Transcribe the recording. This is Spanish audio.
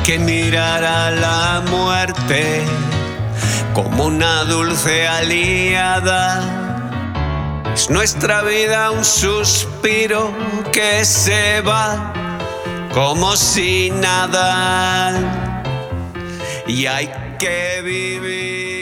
que mirar a la muerte como una dulce aliada. Es nuestra vida un suspiro que se va como si nada, y hay que vivir.